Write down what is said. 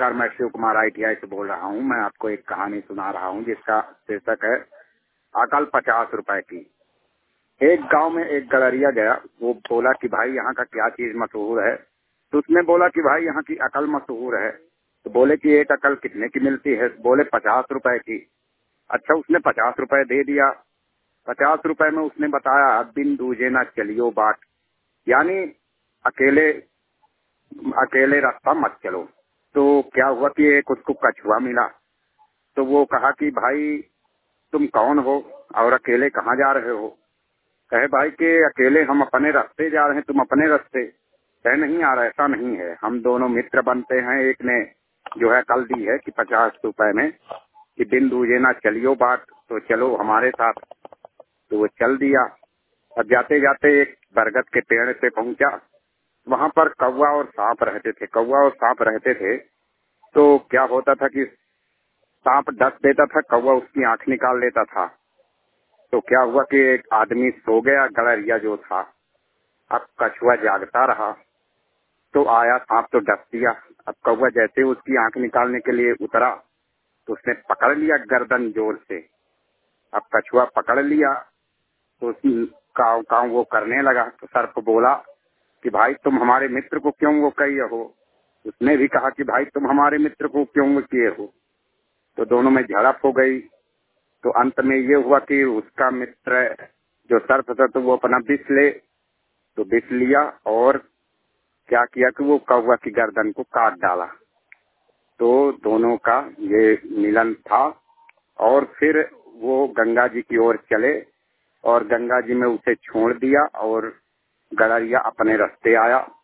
नमस्कार, मैं शिव कुमार ITI से बोल रहा हूँ। मैं आपको एक कहानी सुना रहा हूँ जिसका शीर्षक है अकल 50 रुपए की। एक गांव में एक गडरिया गया। वो बोला कि भाई यहाँ का क्या चीज मशहूर है। तो उसने बोला कि भाई यहाँ की अकल मशहूर है। तो बोले कि एक अकल कितने की मिलती है। बोले 50 रुपए की। अच्छा, उसने 50 रुपए दे दिया। 50 रुपए में उसने बताया बिन दूजे ना चलियो बाट, यानी अकेले अकेले रास्ता मत चलो। तो क्या हुआ कि एक उसको कछुआ मिला। तो वो कहा कि भाई तुम कौन हो और अकेले कहाँ जा रहे हो। कहे भाई कि अकेले हम अपने रास्ते जा रहे हैं, तुम अपने रास्ते। कहे नहीं यार, ऐसा नहीं है, हम दोनों मित्र बनते हैं। एक ने जो है कल दी है कि 50 रुपए में कि बिन दूजे ना चलियो बात, तो चलो हमारे साथ। तो वो चल दिया। अब जाते जाते एक बरगद के पेड़ पे पहुंचा। वहां पर कौवा और सांप रहते थे। कौवा और सांप रहते थे। तो क्या होता था कि सांप डस देता था, कौवा उसकी आंख निकाल लेता था। तो क्या हुआ कि एक आदमी सो गया, गडरिया जो था। अब कछुआ जागता रहा। तो आया सांप तो डस दिया। अब कौवा जैसे उसकी आंख निकालने के लिए उतरा तो उसने पकड़ लिया गर्दन जोर से। अब कछुआ पकड़ लिया तो काव काव वो करने लगा। तो सर्प बोला कि भाई तुम हमारे मित्र को क्यों वो किए हो। उसने भी कहा कि भाई तुम हमारे मित्र को क्यों वो किए हो। तो दोनों में झड़प हो गई। तो अंत में ये हुआ कि उसका मित्र जो सर्प था तो वो अपना विष ले, तो विष लिया और क्या किया कि वो कौवा की गर्दन को काट डाला। तो दोनों का ये मिलन था। और फिर वो गंगा जी की ओर चले और गंगा जी में उसे छोड़ दिया और गडरिया अपने रास्ते आया।